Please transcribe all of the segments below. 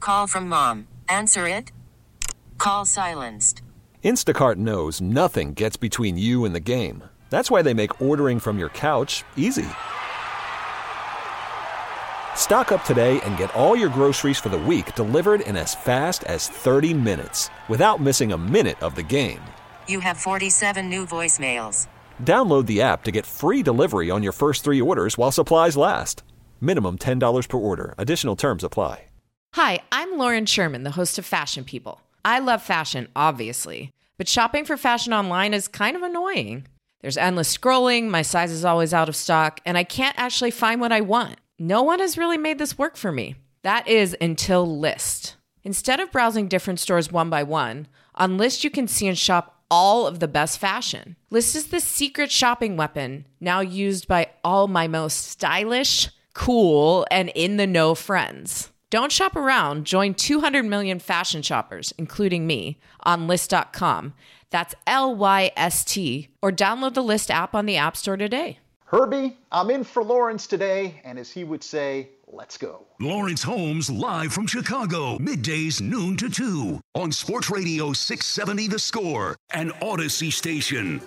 Call from mom. Answer it. Call silenced. Instacart knows nothing gets between you and the game. That's why they make ordering from your couch easy. Stock up today and get all your groceries for the week delivered in as fast as 30 minutes without missing a minute of the game. You have 47 new voicemails. Download the app to get free delivery on your first 3 orders while supplies last. Minimum $10 per order. Additional terms apply. Hi, I'm Lauren Sherman, the host of Fashion People. I love fashion, obviously, but shopping for fashion online is kind of annoying. There's endless scrolling, my size is always out of stock, and I can't actually find what I want. No one has really made this work for me. That is until Lyst. Instead of browsing different stores one by one, on Lyst you can see and shop all of the best fashion. Lyst is the secret shopping weapon now used by all my most stylish, cool, and in-the-know friends. Don't shop around. Join 200 million fashion shoppers, including me, on Lyst.com. That's Lyst, or download the Lyst app on the App Store today. Herbie, I'm in for Lawrence today, and as he would say, let's go. Lawrence Holmes live from Chicago, middays noon to 2 on Sports Radio 670 The Score, an Odyssey station.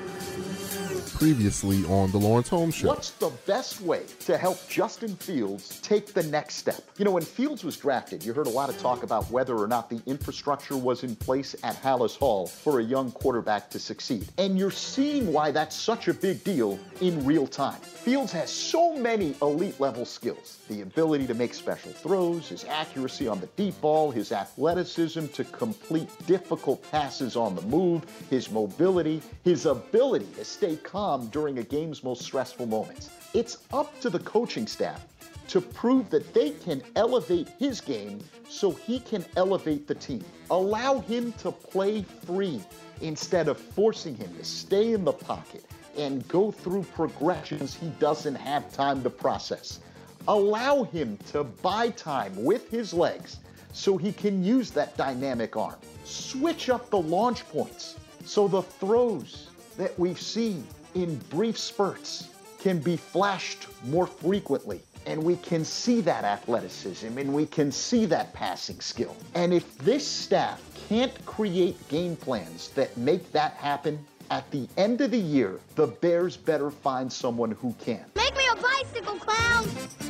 Previously on the Lawrence Holmes Show. What's the best way to help Justin Fields take the next step? You know, when Fields was drafted, you heard a lot of talk about whether or not the infrastructure was in place at Hallis Hall for a young quarterback to succeed. And you're seeing why that's such a big deal in real time. Fields has so many elite level skills. The ability to make special throws, his accuracy on the deep ball, his athleticism to complete difficult passes on the move, his mobility, his ability to stay calm during a game's most stressful moments. It's up to the coaching staff to prove that they can elevate his game so he can elevate the team. Allow him to play free instead of forcing him to stay in the pocket and go through progressions he doesn't have time to process. Allow him to buy time with his legs so he can use that dynamic arm. Switch up the launch points so the throws that we've seen in brief spurts can be flashed more frequently. And we can see that athleticism and we can see that passing skill. And if this staff can't create game plans that make that happen, at the end of the year, the Bears better find someone who can. Make me a bicycle, clown!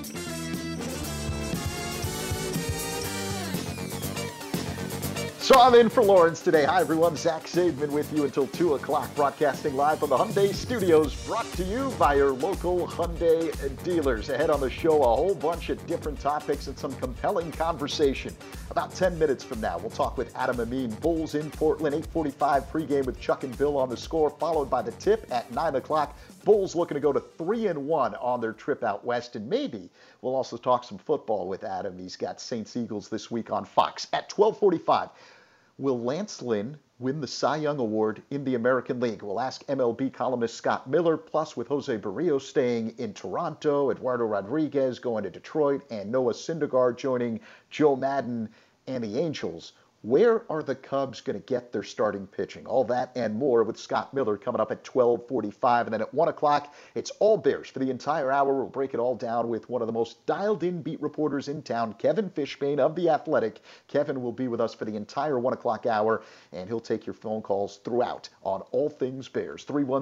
So I'm in for Lawrence today. Hi, everyone. Zach Zaidman with you until 2 o'clock, broadcasting live from the Hyundai Studios, brought to you by your local Hyundai dealers. Ahead on the show, a whole bunch of different topics and some compelling conversation. About 10 minutes from now, we'll talk with Adam Amin. Bulls in Portland, 8:45 pregame with Chuck and Bill on the Score, followed by the tip at 9 o'clock. Bulls looking to go to 3-1 on their trip out west, and maybe we'll also talk some football with Adam. He's got Saints-Eagles this week on Fox. At 12:45, will Lance Lynn win the Cy Young Award in the American League? We'll ask MLB columnist Scott Miller, plus with Jose Barrios staying in Toronto, Eduardo Rodriguez going to Detroit, and Noah Syndergaard joining Joe Madden and the Angels. Where are the Cubs going to get their starting pitching? All that and more with Scott Miller coming up at 12:45. And then at 1 o'clock, it's all Bears for the entire hour. We'll break it all down with one of the most dialed-in beat reporters in town, Kevin Fishbane of The Athletic. Kevin will be with us for the entire 1 o'clock hour, and he'll take your phone calls throughout on all things Bears.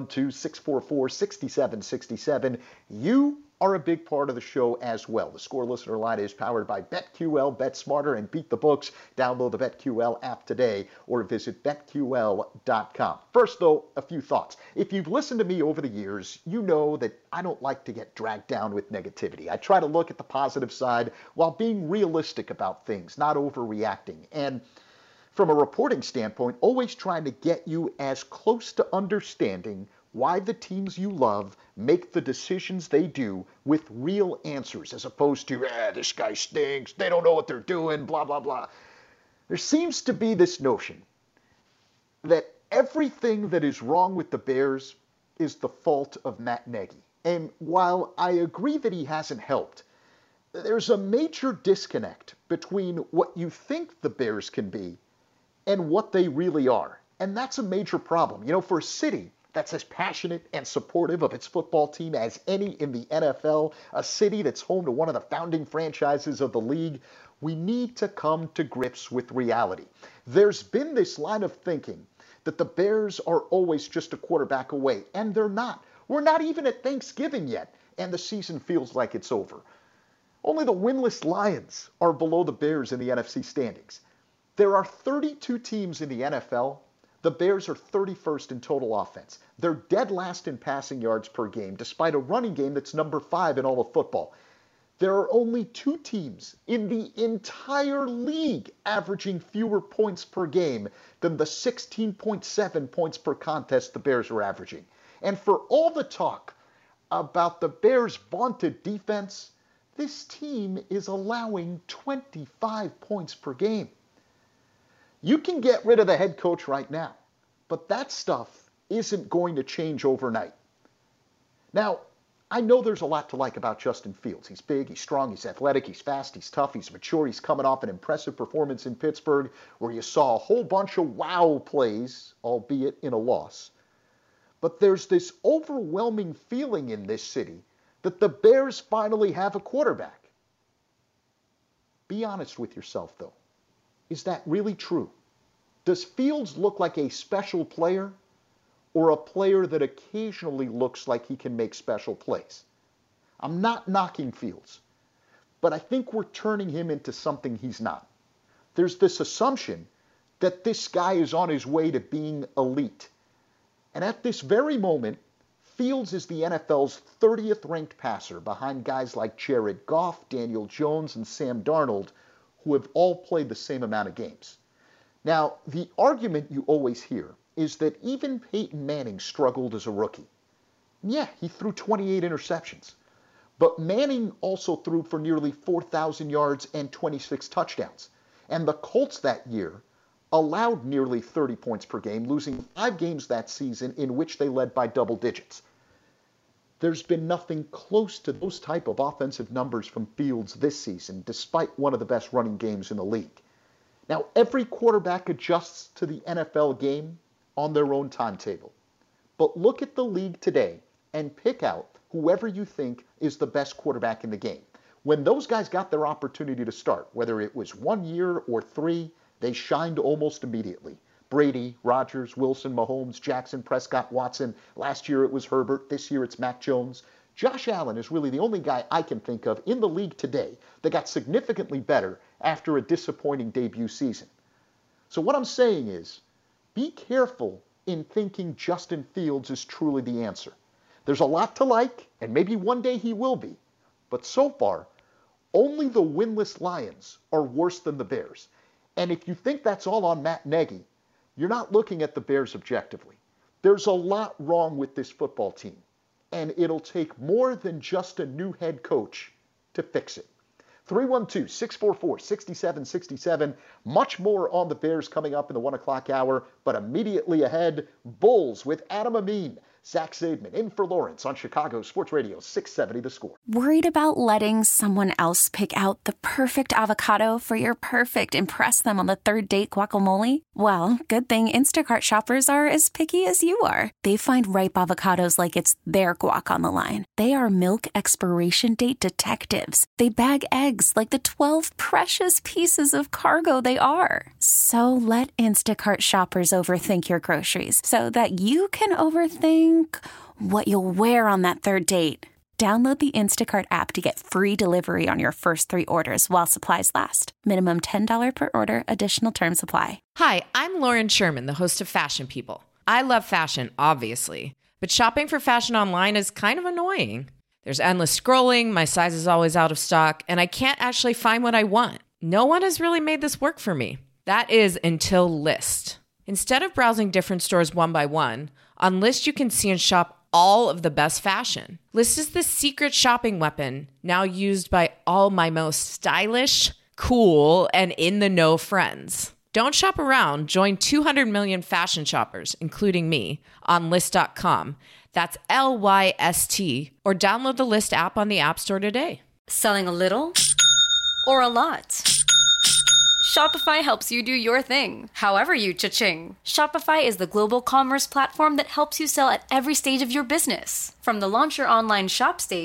312-644-6767. You are a big part of the show as well. The Score listener line is powered by BetQL. Bet smarter and beat the books. Download the BetQL app today or visit BetQL.com. First, though, a few thoughts. If you've listened to me over the years, you know that I don't like to get dragged down with negativity. I try to look at the positive side while being realistic about things, not overreacting. And from a reporting standpoint, always trying to get you as close to understanding why the teams you love make the decisions they do with real answers, as opposed to, this guy stinks, they don't know what they're doing, blah, blah, blah. There seems to be this notion that everything that is wrong with the Bears is the fault of Matt Nagy. And while I agree that he hasn't helped, there's a major disconnect between what you think the Bears can be and what they really are. And that's a major problem. You know, for a city that's as passionate and supportive of its football team as any in the NFL, a city that's home to one of the founding franchises of the league, We need to come to grips with reality. There's been this line of thinking that the Bears are always just a quarterback away, and they're not. We're not even at Thanksgiving yet, and the season feels like it's over. Only the winless Lions are below the Bears in the NFC standings. There are 32 teams in the NFL. The Bears are 31st in total offense. They're dead last in passing yards per game, despite a running game that's number 5 in all of football. There are only 2 teams in the entire league averaging fewer points per game than the 16.7 points per contest the Bears are averaging. And for all the talk about the Bears' vaunted defense, this team is allowing 25 points per game. You can get rid of the head coach right now, but that stuff isn't going to change overnight. Now, I know there's a lot to like about Justin Fields. He's big, he's strong, he's athletic, he's fast, he's tough, he's mature, he's coming off an impressive performance in Pittsburgh where you saw a whole bunch of wow plays, albeit in a loss. But there's this overwhelming feeling in this city that the Bears finally have a quarterback. Be honest with yourself, though. Is that really true? Does Fields look like a special player or a player that occasionally looks like he can make special plays? I'm not knocking Fields, but I think we're turning him into something he's not. There's this assumption that this guy is on his way to being elite. And at this very moment, Fields is the NFL's 30th ranked passer behind guys like Jared Goff, Daniel Jones, and Sam Darnold, who have all played the same amount of games. Now, the argument you always hear is that even Peyton Manning struggled as a rookie. Yeah, he threw 28 interceptions. But Manning also threw for nearly 4,000 yards and 26 touchdowns. And the Colts that year allowed nearly 30 points per game, losing 5 games that season in which they led by double digits. There's been nothing close to those type of offensive numbers from Fields this season, despite one of the best running games in the league. Now, every quarterback adjusts to the NFL game on their own timetable. But look at the league today and pick out whoever you think is the best quarterback in the game. When those guys got their opportunity to start, whether it was 1 year or 3, they shined almost immediately. Brady, Rodgers, Wilson, Mahomes, Jackson, Prescott, Watson. Last year it was Herbert. This year it's Mac Jones. Josh Allen is really the only guy I can think of in the league today that got significantly better after a disappointing debut season. So what I'm saying is, be careful in thinking Justin Fields is truly the answer. There's a lot to like, and maybe one day he will be. But so far, only the winless Lions are worse than the Bears. And if you think that's all on Matt Nagy, you're not looking at the Bears objectively. There's a lot wrong with this football team, and it'll take more than just a new head coach to fix it. 312-644-6767. Much more on the Bears coming up in the 1 o'clock hour, but immediately ahead, Bulls with Adam Amin. Zach Zaidman in for Lawrence on Chicago Sports Radio 670 The Score. Worried about letting someone else pick out the perfect avocado for your perfect impress them on the third date guacamole? Well, good thing Instacart shoppers are as picky as you are. They find ripe avocados like it's their guac on the line. They are milk expiration date detectives. They bag eggs like the 12 precious pieces of cargo they are. So let Instacart shoppers overthink your groceries so that you can overthink what you'll wear on that third date. Download the Instacart app to get free delivery on your first 3 orders while supplies last. Minimum $10 per order. Additional terms apply. Hi, I'm Lauren Sherman, the host of Fashion People. I love fashion, obviously, but shopping for fashion online is kind of annoying. There's endless scrolling, my size is always out of stock, and I can't actually find what I want. No one has really made this work for me. That is until Lyst. Instead of browsing different stores one by one, on Lyst you can see and shop all of the best fashion. Lyst is the secret shopping weapon now used by all my most stylish, cool, and in-the-know friends. Don't shop around. Join 200 million fashion shoppers, including me, on Lyst.com. That's Lyst, or download the Lyst app on the App Store today. Selling a little or a lot? Shopify helps you do your thing, however you cha-ching. Shopify is the global commerce platform that helps you sell at every stage of your business. From the launch your online shop stage to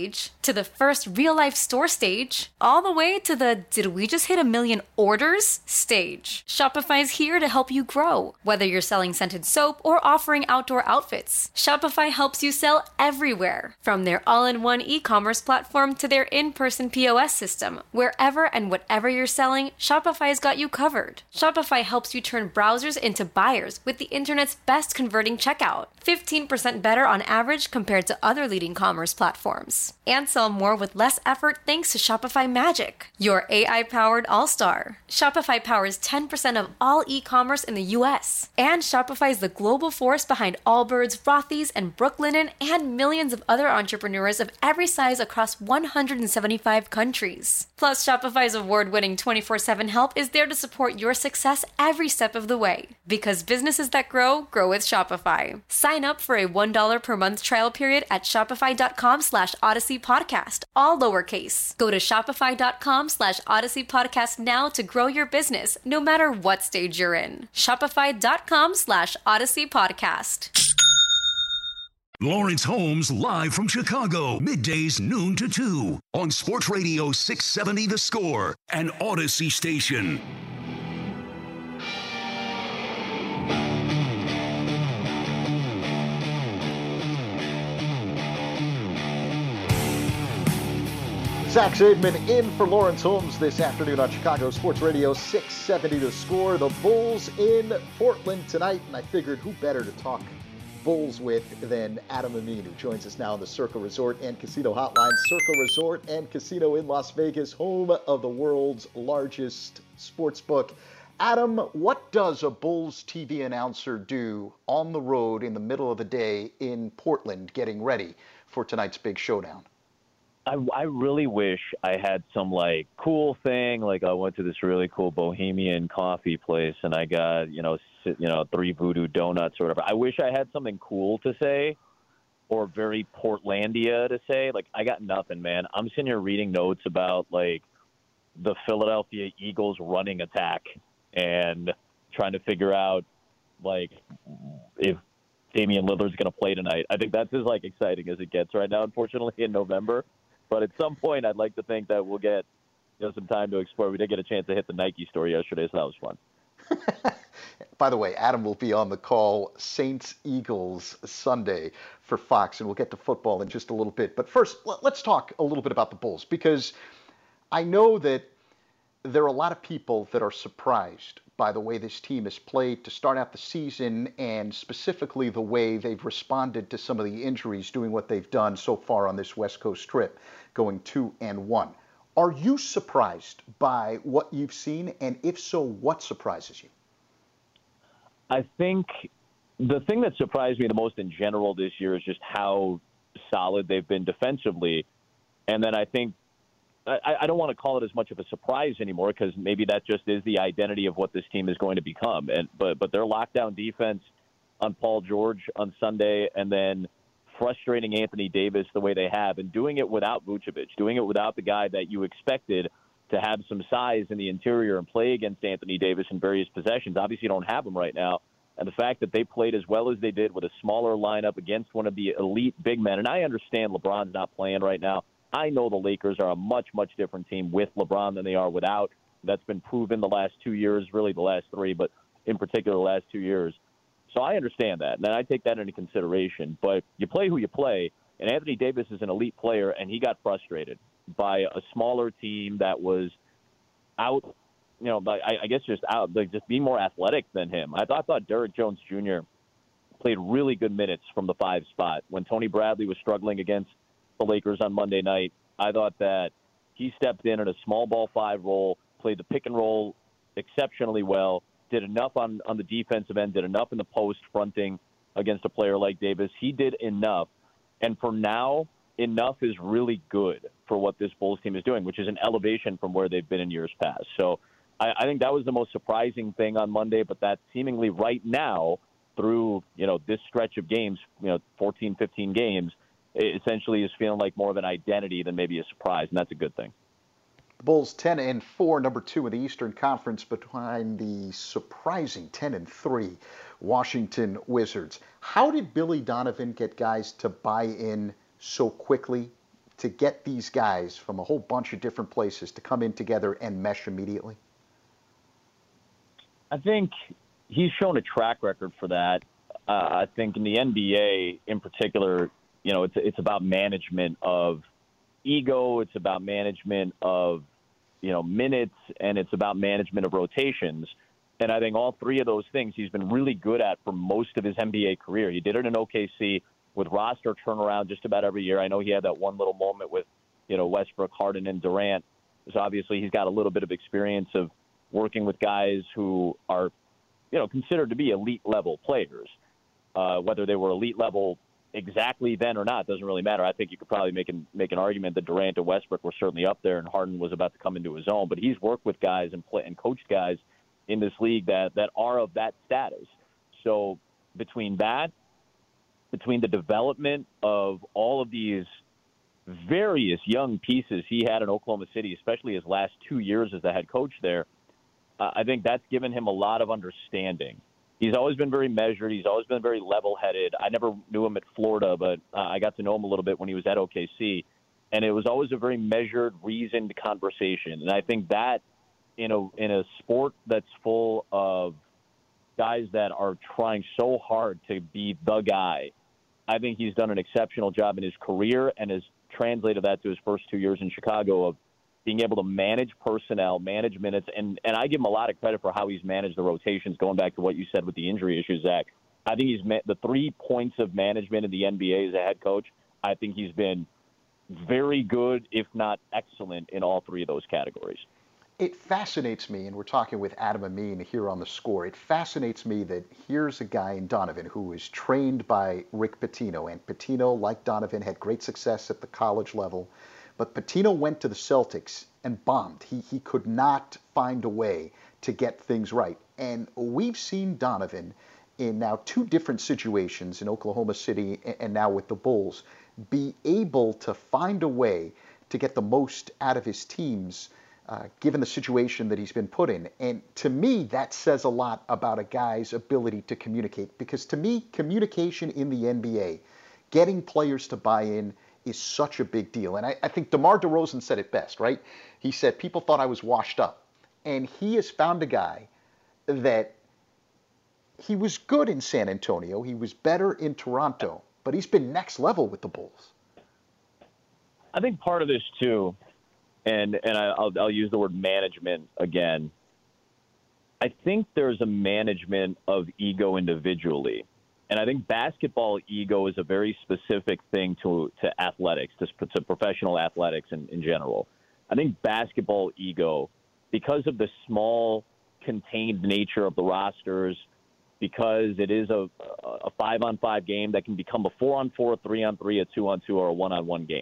to the first real-life store stage, all the way to the "did we just hit 1 million orders" stage. Shopify's here to help you grow. Whether you're selling scented soap or offering outdoor outfits, Shopify helps you sell everywhere. From their all-in-one e-commerce platform to their in-person POS system, wherever and whatever you're selling, Shopify's got you covered. Shopify helps you turn browsers into buyers with the internet's best converting checkout, 15% better on average compared to other leading commerce platforms. And sell more with less effort thanks to Shopify Magic, your AI-powered all-star. Shopify powers 10% of all e-commerce in the US. And Shopify is the global force behind Allbirds, Rothy's, and Brooklinen, and millions of other entrepreneurs of every size across 175 countries. Plus, Shopify's award-winning 24/7 help is there to support your success every step of the way. Because businesses that grow with Shopify. Sign up for a $1 per month trial period at shopify.com/Odyssey Podcast, all lowercase. Go to shopify.com/Odyssey Podcast now to grow your business, no matter what stage you're in. Shopify.com/Odyssey Podcast. Lawrence Holmes live from Chicago, middays noon to 2 on Sports Radio 670 The Score and Odyssey Station. Zach Zaidman in for Lawrence Holmes this afternoon on Chicago Sports Radio 670 The Score. The Bulls in Portland tonight, and I figured who better to talk Bulls with than Adam Amin, who joins us now on the Circa Resort and Casino Hotline. Circa Resort and Casino in Las Vegas, home of the world's largest sports book. Adam, what does a Bulls TV announcer do on the road in the middle of the day in Portland getting ready for tonight's big showdown? I really wish I had some cool thing. Like I went to this really cool bohemian coffee place and I got, 3 voodoo donuts or whatever. I wish I had something cool to say or very Portlandia to say. I got nothing, man. I'm sitting here reading notes about the Philadelphia Eagles running attack and trying to figure out if Damian Lillard's going to play tonight. I think that's as exciting as it gets right now, unfortunately, in November. But at some point, I'd like to think that we'll get some time to explore. We did get a chance to hit the Nike story yesterday, so that was fun. By the way, Adam will be on the call Saints-Eagles Sunday for Fox, and we'll get to football in just a little bit. But first, let's talk a little bit about the Bulls, because I know that there are a lot of people that are surprised by the way this team has played to start out the season, and specifically the way they've responded to some of the injuries, doing what they've done so far on this West Coast trip, going 2-1. Are you surprised by what you've seen? And if so, what surprises you? I think the thing that surprised me the most in general this year is just how solid they've been defensively. And then I think I don't want to call it as much of a surprise anymore, because maybe that just is the identity of what this team is going to become. But their lockdown defense on Paul George on Sunday, and then frustrating Anthony Davis the way they have, and doing it without Vucevic, doing it without the guy that you expected to have some size in the interior and play against Anthony Davis in various possessions. Obviously, you don't have him right now. And the fact that they played as well as they did with a smaller lineup against one of the elite big men, and I understand LeBron's not playing right now. I know the Lakers are a much, much different team with LeBron than they are without. That's been proven the last 2 years, really the last 3, but in particular the last 2 years. So I understand that, and I take that into consideration. But you play who you play, and Anthony Davis is an elite player, and he got frustrated by a smaller team that was out, I guess just out, just being more athletic than him. I thought Derrick Jones Jr. played really good minutes from the 5 spot. When Tony Bradley was struggling against the Lakers on Monday night, I thought that he stepped in a small ball 5 role, played the pick and roll exceptionally well, did enough on the defensive end, did enough in the post fronting against a player like Davis. He did enough. And for now, enough is really good for what this Bulls team is doing, which is an elevation from where they've been in years past. So I think that was the most surprising thing on Monday, but that seemingly right now through, this stretch of games, 14, 15 games, it essentially is feeling like more of an identity than maybe a surprise, and that's a good thing. The Bulls 10-4, number 2 in the Eastern Conference, behind the surprising 10-3 Washington Wizards. How did Billy Donovan get guys to buy in so quickly to get these guys from a whole bunch of different places to come in together and mesh immediately? I think he's shown a track record for that. I think in the NBA in particular, it's about management of ego, it's about management of, minutes, and it's about management of rotations. And I think all three of those things he's been really good at for most of his NBA career. He did it in OKC with roster turnaround just about every year. I know he had that one little moment with, Westbrook, Harden, and Durant. So obviously he's got a little bit of experience of working with guys who are, considered to be elite level players. Whether they were elite level exactly then or not doesn't really matter. I think you could probably make an argument that Durant and Westbrook were certainly up there, and Harden was about to come into his own. But he's worked with guys and coached guys in this league that are of that status. So between the development of all of these various young pieces he had in Oklahoma City, especially his last 2 years as the head coach there, I think that's given him a lot of understanding. He's always been very measured. He's always been very level-headed. I never knew him at Florida, but I got to know him a little bit when he was at OKC. And it was always a very measured, reasoned conversation. And I think that in a sport that's full of guys that are trying so hard to be the guy, I think he's done an exceptional job in his career and has translated that to his first 2 years in Chicago of being able to manage personnel, manage minutes, and I give him a lot of credit for how he's managed the rotations, going back to what you said with the injury issues, Zach. I think he's the 3 points of management in the NBA as a head coach. I think he's been very good, if not excellent, in all 3 of those categories. It fascinates me, and we're talking with Adam Amin here on The Score, it fascinates me that here's a guy in Donovan who was trained by Rick Pitino, and Pitino, like Donovan, had great success at the college level, but Pitino went to the Celtics and bombed. He could not find a way to get things right. And we've seen Donovan in now 2 different situations in Oklahoma City and now with the Bulls be able to find a way to get the most out of his teams given the situation that he's been put in. And to me, that says a lot about a guy's ability to communicate. Because to me, communication in the NBA, getting players to buy in, is such a big deal. And I think DeMar DeRozan said it best, right? He said, people thought I was washed up. And he has found a guy that he was good in San Antonio. He was better in Toronto. But he's been next level with the Bulls. I think part of this, too, and I'll use the word management again. I think there's a management of ego individually. And I think basketball ego is a very specific thing to athletics, to professional athletics in general. I think basketball ego, because of the small, contained nature of the rosters, because it is a 5-on-5 game that can become a 4-on-4, a 3-on-3, a 2-on-2, or a 1-on-1 game.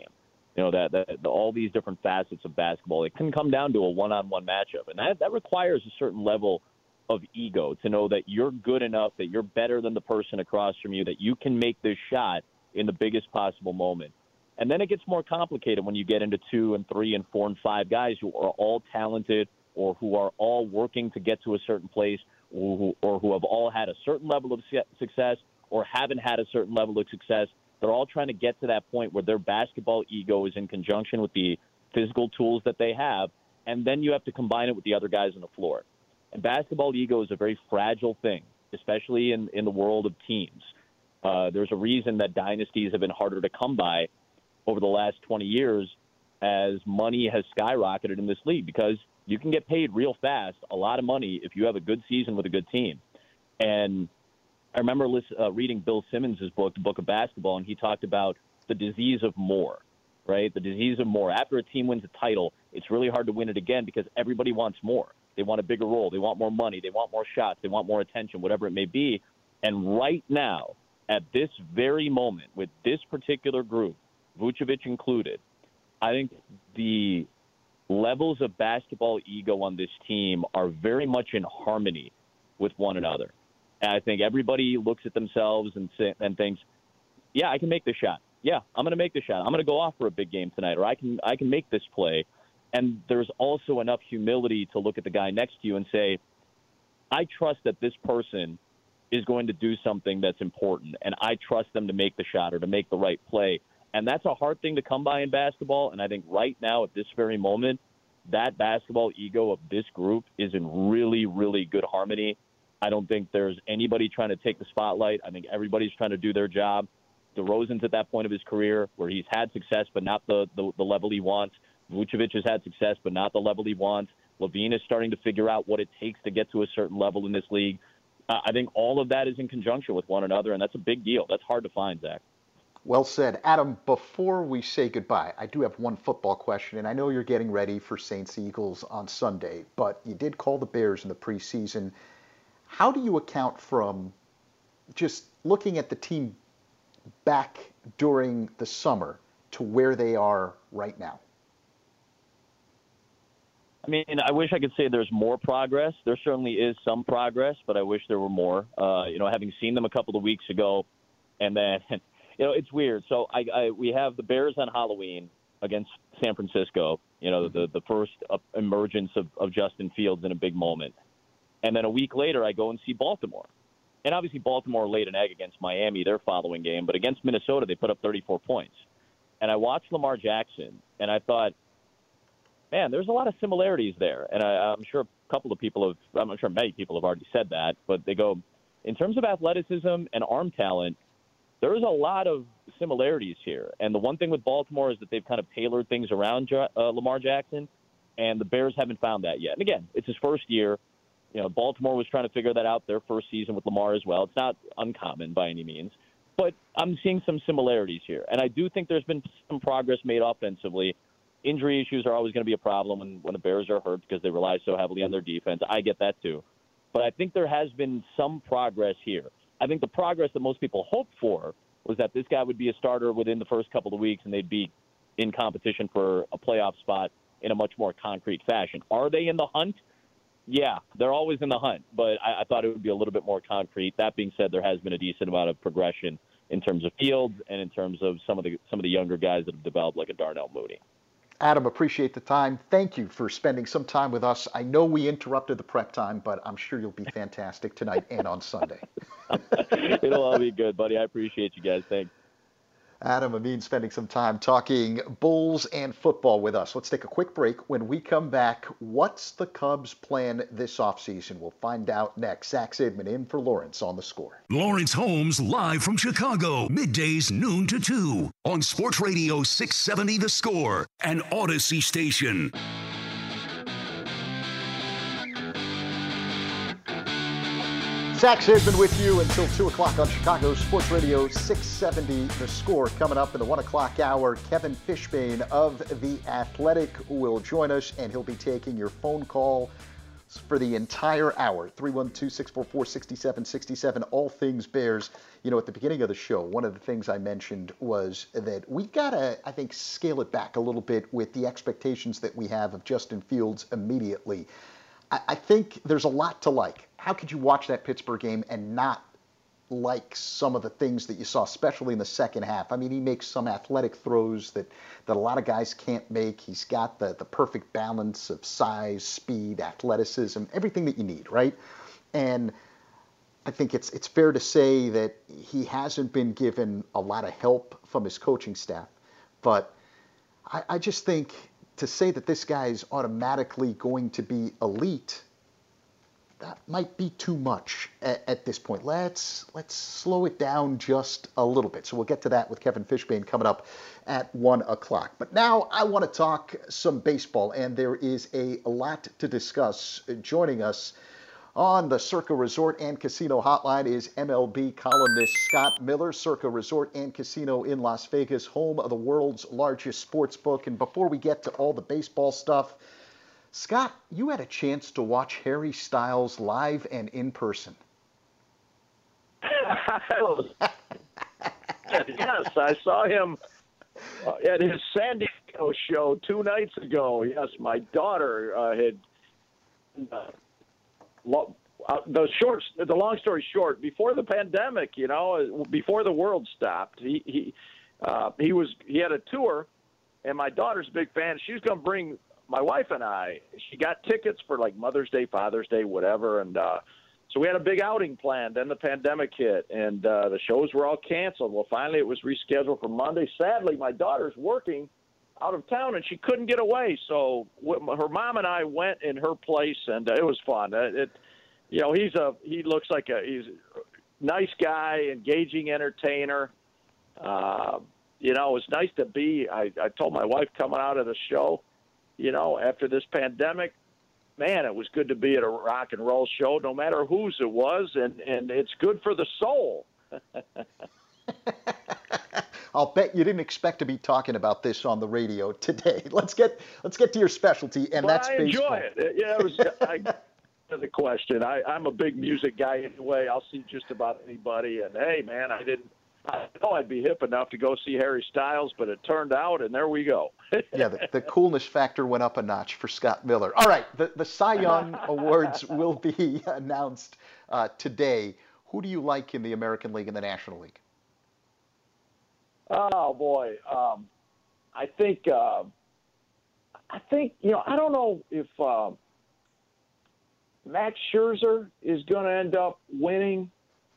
All these different facets of basketball, it can come down to a one-on-one matchup. And that requires a certain level of ego to know that you're good enough, that you're better than the person across from you, that you can make this shot in the biggest possible moment. And then it gets more complicated when you get into 2 and 3 and 4 and 5 guys who are all talented or who are all working to get to a certain place or who have all had a certain level of success or haven't had a certain level of success. They're all trying to get to that point where their basketball ego is in conjunction with the physical tools that they have, and then you have to combine it with the other guys on the floor. And basketball ego is a very fragile thing, especially in the world of teams. There's a reason that dynasties have been harder to come by over the last 20 years as money has skyrocketed in this league, because you can get paid real fast, a lot of money, if you have a good season with a good team. And I remember reading Bill Simmons' book, The Book of Basketball, and he talked about the disease of more, right? The disease of more. After a team wins a title, it's really hard to win it again because everybody wants more. They want a bigger role. They want more money. They want more shots. They want more attention, whatever it may be. And right now, at this very moment, with this particular group, Vucevic included, I think the levels of basketball ego on this team are very much in harmony with one another. And I think everybody looks at themselves and thinks, yeah, I can make this shot. Yeah, I'm going to make this shot. I'm going to go off for a big game tonight, or I can make this play. And there's also enough humility to look at the guy next to you and say, I trust that this person is going to do something that's important, and I trust them to make the shot or to make the right play. And that's a hard thing to come by in basketball. And I think right now at this very moment, that basketball ego of this group is in really, really good harmony. I don't think there's anybody trying to take the spotlight. I think everybody's trying to do their job. DeRozan's at that point of his career where he's had success, but not the level he wants. Vucevic has had success, but not the level he wants. LaVine is starting to figure out what it takes to get to a certain level in this league. I think all of that is in conjunction with one another, and that's a big deal. That's hard to find, Zach. Well said. Adam, before we say goodbye, I do have one football question, and I know you're getting ready for Saints-Eagles on Sunday, but you did call the Bears in the preseason. How do you account from just looking at the team back during the summer to where they are right now? I mean, I wish I could say there's more progress. There certainly is some progress, but I wish there were more. Having seen them a couple of weeks ago, and then, it's weird. So we have the Bears on Halloween against San Francisco, the first emergence of Justin Fields in a big moment. And then a week later, I go and see Baltimore. And obviously Baltimore laid an egg against Miami, their following game. But against Minnesota, they put up 34 points. And I watched Lamar Jackson, and I thought, man, there's a lot of similarities there. And I'm sure many people have already said that. But they go, in terms of athleticism and arm talent, there's a lot of similarities here. And the one thing with Baltimore is that they've kind of tailored things around Lamar Jackson, and the Bears haven't found that yet. And again, it's his first year. Baltimore was trying to figure that out their first season with Lamar as well. It's not uncommon by any means. But I'm seeing some similarities here. And I do think there's been some progress made offensively. Injury issues are always going to be a problem when the Bears are hurt because they rely so heavily on their defense. I get that too. But I think there has been some progress here. I think the progress that most people hoped for was that this guy would be a starter within the first couple of weeks and they'd be in competition for a playoff spot in a much more concrete fashion. Are they in the hunt? Yeah, they're always in the hunt, but I thought it would be a little bit more concrete. That being said, there has been a decent amount of progression in terms of Fields and in terms of some of the younger guys that have developed, like a Darnell Mooney. Adam, appreciate the time. Thank you for spending some time with us. I know we interrupted the prep time, but I'm sure you'll be fantastic tonight and on Sunday. It'll all be good, buddy. I appreciate you guys. Thanks. Adam Amin spending some time talking Bulls and football with us. Let's take a quick break. When we come back, what's the Cubs' plan this offseason? We'll find out next. Zach Sidman in for Lawrence on The Score. Lawrence Holmes live from Chicago, middays noon to 2 on Sports Radio 670 The Score and Odyssey Station. Zach Sidman with you until 2 o'clock on Chicago Sports Radio 670 The Score. Coming up in the 1 o'clock hour, Kevin Fishbain of The Athletic will join us, and he'll be taking your phone call for the entire hour. 312-644-6767, all things Bears. At the beginning of the show, one of the things I mentioned was that we've got to, I think, scale it back a little bit with the expectations that we have of Justin Fields immediately. I think there's a lot to like. How could you watch that Pittsburgh game and not like some of the things that you saw, especially in the second half? I mean, he makes some athletic throws that a lot of guys can't make. He's got the perfect balance of size, speed, athleticism, everything that you need, right? And I think it's fair to say that he hasn't been given a lot of help from his coaching staff. But I just think to say that this guy's automatically going to be elite, that might be too much at this point. Let's slow it down just a little bit. So we'll get to that with Kevin Fishbain coming up at 1 o'clock. But now I want to talk some baseball, and there is a lot to discuss. Joining us on the Circa Resort and Casino Hotline is MLB columnist Scott Miller. Circa Resort and Casino in Las Vegas, home of the world's largest sports book. And before we get to all the baseball stuff, Scott, you had a chance to watch Harry Styles live and in person. Yes, I saw him at his San Diego show 2 nights ago. Yes, my daughter had... the long story short, before the pandemic, before the world stopped, he had a tour, and my daughter's a big fan. She was going to bring my wife and I. She got tickets for like Mother's Day, Father's Day, whatever, and So we had a big outing planned. Then the pandemic hit, and the shows were all canceled. Well, finally it was rescheduled for Monday. Sadly, my daughter's working out of town, and she couldn't get away. So her mom and I went in her place, and it was fun. He looks like he's a nice guy, engaging entertainer. It was nice to be. I told my wife coming out of the show, after this pandemic, man, it was good to be at a rock and roll show, no matter whose it was, and it's good for the soul. I'll bet you didn't expect to be talking about this on the radio today. Let's get to your specialty, and that's baseball. I enjoy it. Yeah, it was. The question. I'm a big music guy anyway. I'll see just about anybody. And hey, man, I know I'd be hip enough to go see Harry Styles, but it turned out, and there we go. Yeah, the coolness factor went up a notch for Scott Miller. All right, the Cy Young Awards will be announced today. Who do you like in the American League and the National League? Oh boy, I think I don't know if Max Scherzer is going to end up winning.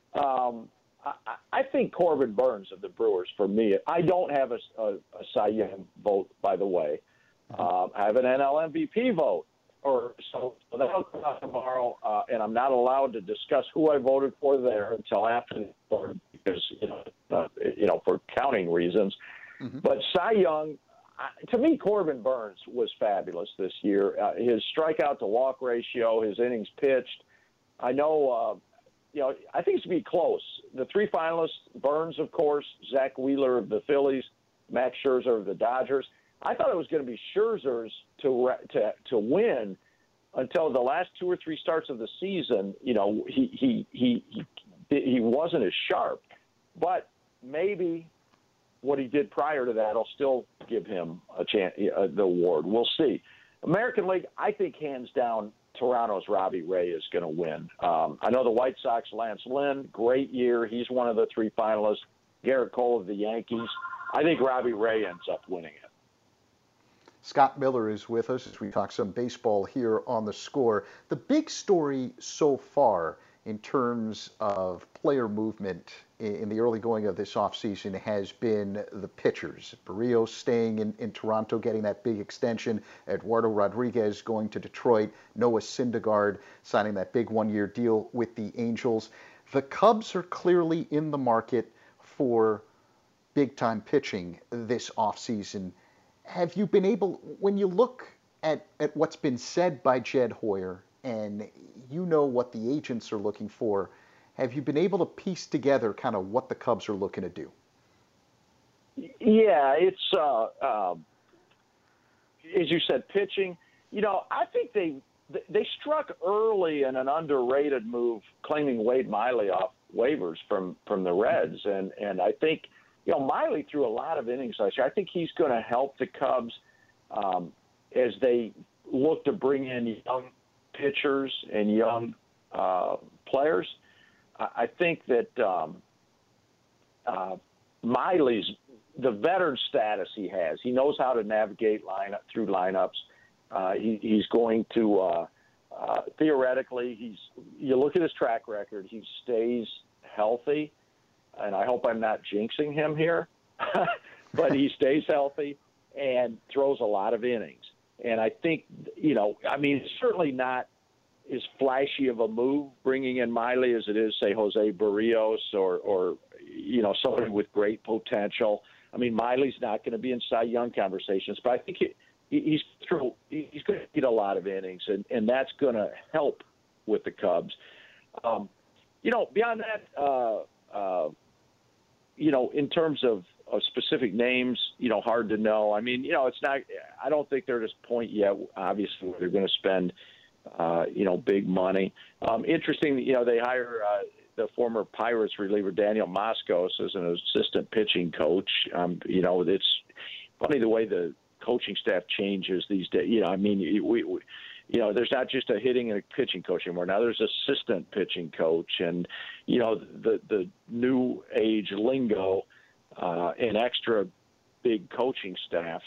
I think Corbin Burns of the Brewers for me. I don't have a Cy Young vote, by the way. I have an NL MVP vote, so that'll come out tomorrow, and I'm not allowed to discuss who I voted for there until after the board because for counting reasons. Mm-hmm. But Cy Young, to me, Corbin Burns was fabulous this year. His strikeout to walk ratio, his innings pitched. I know, I think it's going to be close. The three finalists, Burns, of course, Zach Wheeler of the Phillies, Max Scherzer of the Dodgers. I thought it was going to be Scherzer's to win until the last two or three starts of the season. He wasn't as sharp, but maybe what he did prior to that will still give him a chance, the award. We'll see. American League, I think hands down, Toronto's Robbie Ray is going to win. I know the White Sox, Lance Lynn, great year. He's one of the three finalists. Garrett Cole of the Yankees. I think Robbie Ray ends up winning it. Scott Miller is with us as we talk some baseball here on The Score. The big story so far in terms of player movement in the early going of this offseason has been the pitchers. Berríos staying in Toronto, getting that big extension. Eduardo Rodriguez going to Detroit. Noah Syndergaard signing that big one-year deal with the Angels. The Cubs are clearly in the market for big-time pitching this offseason. Have you been able, when you look at what's been said by Jed Hoyer and you know what the agents are looking for, have you been able to piece together kind of what the Cubs are looking to do? Yeah, it's, as you said, pitching. I think they struck early in an underrated move, claiming Wade Miley off waivers from the Reds. And I think, Miley threw a lot of innings last year. I think he's going to help the Cubs as they look to bring in young pitchers and young players. I think that Miley's the veteran status he has. He knows how to navigate through lineups. He's going to theoretically. You look at his track record. He stays healthy, and I hope I'm not jinxing him here, but he stays healthy and throws a lot of innings. And I think it's certainly not as flashy of a move bringing in Miley as it is, say, Jose Berríos or somebody with great potential. I mean, Miley's not going to be in Cy Young conversations, but I think he's going to get a lot of innings, and that's going to help with the Cubs. Beyond that, in terms of specific names, hard to know. I mean, it's not. I don't think they're at this point yet. Obviously, where they're going to spend, big money. Interesting, they hire the former Pirates reliever Daniel Moscos as an assistant pitching coach. It's funny the way the coaching staff changes these days. There's not just a hitting and a pitching coach anymore. Now there's assistant pitching coach, and the new age lingo and extra big coaching staffs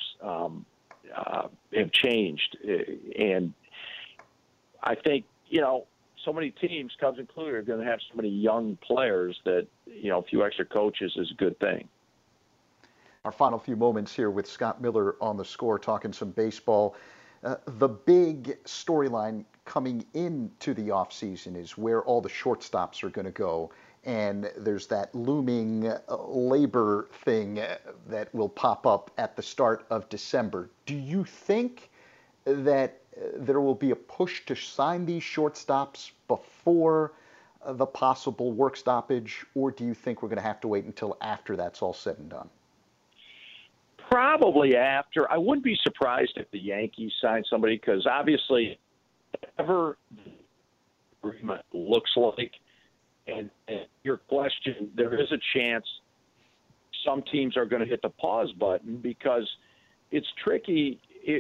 have changed. And I think so many teams, Cubs included, are going to have so many young players that, a few extra coaches is a good thing. Our final few moments here with Scott Miller on The Score, talking some baseball. The big storyline coming into the offseason is where all the shortstops are going to go. And there's that looming labor thing that will pop up at the start of December. Do you think that there will be a push to sign these shortstops before the possible work stoppage, or do you think we're going to have to wait until after that's all said and done? Probably after. I wouldn't be surprised if the Yankees signed somebody, because obviously whatever the agreement looks like, and your question, there is a chance some teams are going to hit the pause button because it's tricky.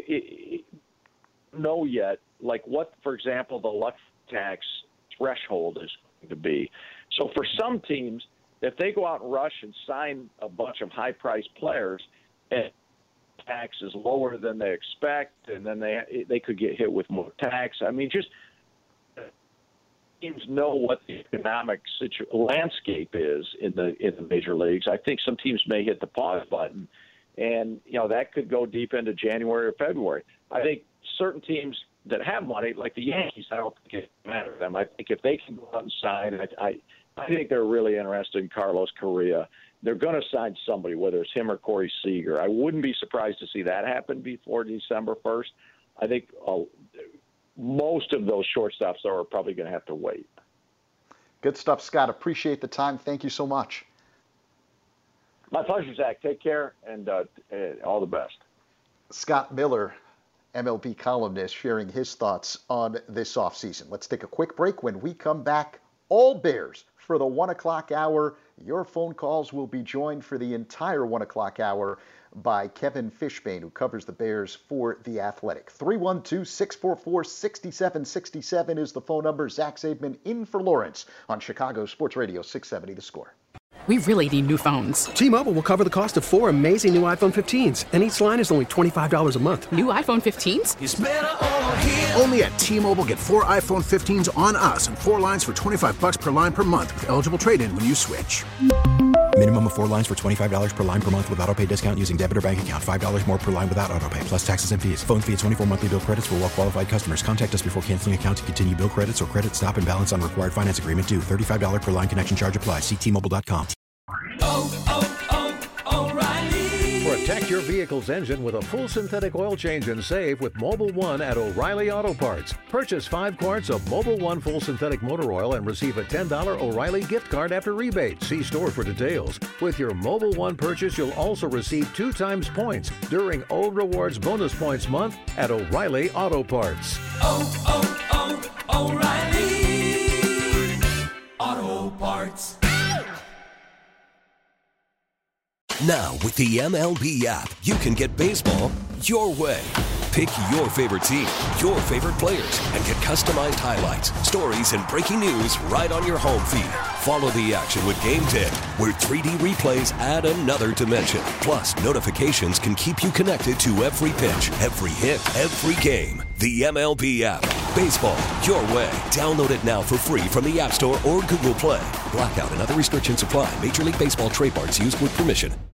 Know yet, like what, for example, the luck tax threshold is going to be. So for some teams, if they go out and rush and sign a bunch of high-priced players, and tax is lower than they expect, and then they could get hit with more tax. I mean, just teams know what the economic landscape is in the major leagues. I think some teams may hit the pause button, and that could go deep into January or February. I think certain teams that have money, like the Yankees, I don't think it matters to them. I think if they can go out and sign, I think they're really interested in Carlos Correa. They're going to sign somebody, whether it's him or Corey Seager. I wouldn't be surprised to see that happen before December 1st. I think most of those shortstops are probably going to have to wait. Good stuff, Scott. Appreciate the time. Thank you so much. My pleasure, Zach. Take care, and all the best. Scott Miller, MLB columnist, sharing his thoughts on this offseason. Let's take a quick break. When we come back, all Bears for the 1 o'clock hour. Your phone calls will be joined for the entire 1 o'clock hour by Kevin Fishbane, who covers the Bears for The Athletic. 312-644-6767 is the phone number. Zach Zaidman in for Lawrence on Chicago Sports Radio 670 The Score. We really need new phones. T-Mobile will cover the cost of 4 amazing new iPhone 15s, and each line is only $25 a month. New iPhone 15s? It's better over here. Only at T-Mobile, get 4 iPhone 15s on us and 4 lines for $25 per line per month with eligible trade-in when you switch. Minimum of 4 lines for $25 per line per month with autopay discount using debit or bank account. $5 more per line without autopay, plus taxes and fees. Phone fee at 24 monthly bill credits for well-qualified customers. Contact us before canceling account to continue bill credits or credit stop and balance on required finance agreement due. $35 per line connection charge applies. See T-Mobile.com. O'Reilly. Protect your vehicle's engine with a full synthetic oil change and save with Mobil 1 at O'Reilly Auto Parts. Purchase 5 quarts of Mobil 1 full synthetic motor oil and receive a $10 O'Reilly gift card after rebate. See store for details. With your Mobil 1 purchase, you'll also receive 2 times points during O Rewards Bonus Points Month at O'Reilly Auto Parts. O'Reilly Auto Parts. Now, with the MLB app, you can get baseball your way. Pick your favorite team, your favorite players, and get customized highlights, stories, and breaking news right on your home feed. Follow the action with Game Day, where 3D replays add another dimension. Plus, notifications can keep you connected to every pitch, every hit, every game. The MLB app. Baseball your way. Download it now for free from the App Store or Google Play. Blackout and other restrictions apply. Major League Baseball trademarks used with permission.